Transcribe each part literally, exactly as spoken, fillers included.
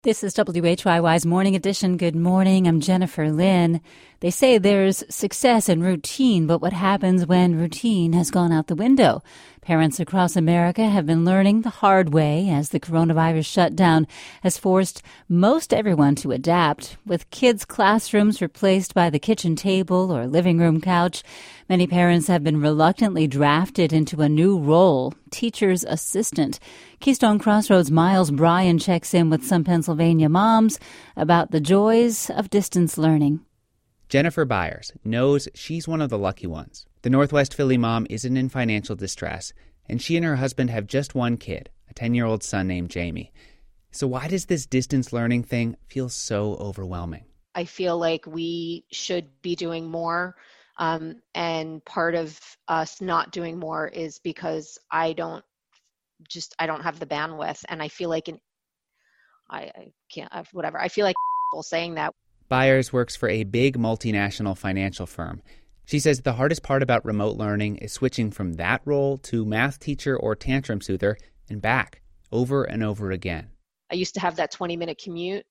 This is W H Y Y's Morning Edition. Good morning. I'm Jennifer Lynn. They say there's success in routine, but what happens when routine has gone out the window? Parents across America have been learning the hard way as the coronavirus shutdown has forced most everyone to adapt. With kids' classrooms replaced by the kitchen table or living room couch, many parents have been reluctantly drafted into a new role, teacher's assistant. Keystone Crossroads' Miles Bryan checks in with some Pennsylvania moms about the joys of distance learning. Jennifer Byers knows she's one of the lucky ones. The Northwest Philly mom isn't in financial distress, and she and her husband have just one kid, a ten-year-old son named Jamie. So why does this distance learning thing feel so overwhelming? I feel like we should be doing more, um, and part of us not doing more is because I don't just, I don't have the bandwidth, and I feel like, an, I, I can't, I've, whatever, I feel like saying that. Byers works for a big multinational financial firm. She says the hardest part about remote learning is switching from that role to math teacher or tantrum soother and back over and over again. I used to have that twenty-minute commute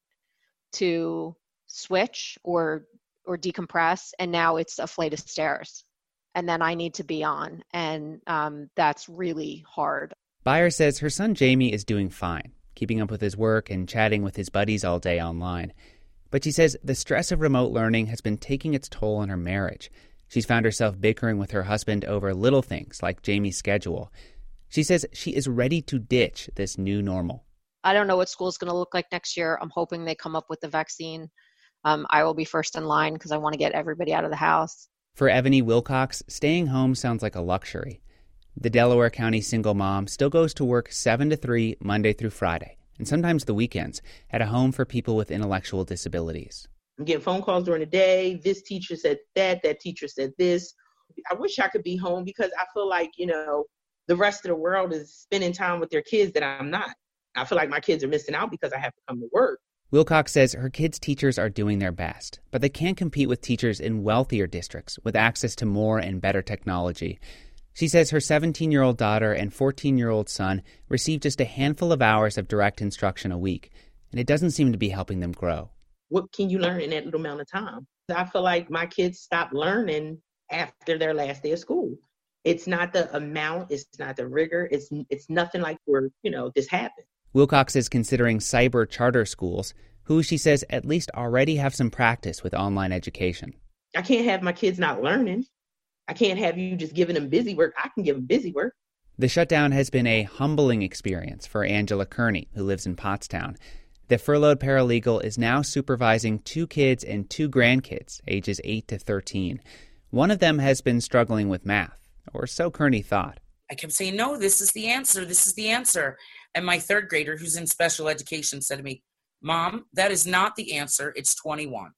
to switch or or decompress, and now it's a flight of stairs. And then I need to be on, and um, that's really hard. Byers says her son Jamie is doing fine, keeping up with his work and chatting with his buddies all day online. But she says the stress of remote learning has been taking its toll on her marriage. She's found herself bickering with her husband over little things like Jamie's schedule. She says she is ready to ditch this new normal. I don't know what school's going to look like next year. I'm hoping they come up with the vaccine. Um, I will be first in line because I want to get everybody out of the house. For Ebony Wilcox, staying home sounds like a luxury. The Delaware County single mom still goes to work seven to three Monday through Friday, and sometimes the weekends, at a home for people with intellectual disabilities. I'm getting phone calls during the day. This teacher said that, that teacher said this. I wish I could be home because I feel like, you know, the rest of the world is spending time with their kids that I'm not. I feel like my kids are missing out because I have to come to work. Wilcox says her kids' teachers are doing their best, but they can't compete with teachers in wealthier districts with access to more and better technology. She says her seventeen-year-old daughter and fourteen-year-old son receive just a handful of hours of direct instruction a week, and it doesn't seem to be helping them grow. What can you learn in that little amount of time? I feel like my kids stop learning after their last day of school. It's not the amount, it's not the rigor, it's it's nothing like where, you know, this happened. Wilcox is considering cyber charter schools, who she says at least already have some practice with online education. I can't have my kids not learning. I can't have you just giving them busy work. I can give them busy work. The shutdown has been a humbling experience for Angela Kearney, who lives in Pottstown. The furloughed paralegal is now supervising two kids and two grandkids, ages eight to thirteen. One of them has been struggling with math, or so Kearney thought. I kept saying, no, this is the answer, this is the answer. And my third grader, who's in special education, said to me, Mom, that is not the answer, it's twenty-one.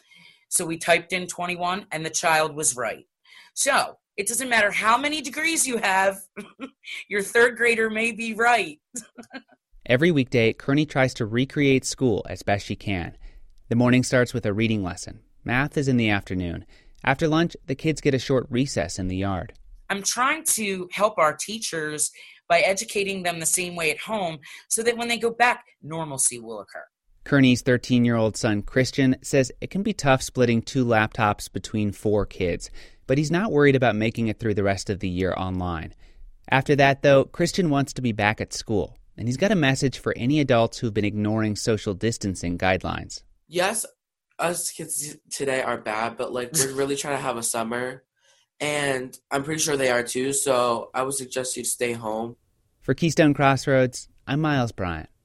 So we typed in twenty-one, and the child was right. So it doesn't matter how many degrees you have, your third grader may be right. Every weekday, Kearney tries to recreate school as best she can. The morning starts with a reading lesson. Math is in the afternoon. After lunch, the kids get a short recess in the yard. I'm trying to help our teachers by educating them the same way at home so that when they go back, normalcy will occur. Kearney's thirteen-year-old son, Christian, says it can be tough splitting two laptops between four kids, but he's not worried about making it through the rest of the year online. After that, though, Christian wants to be back at school, and he's got a message for any adults who've been ignoring social distancing guidelines. Yes, us kids today are bad, but like we're really trying to have a summer, and I'm pretty sure they are too, so I would suggest you to stay home. For Keystone Crossroads, I'm Miles Bryan.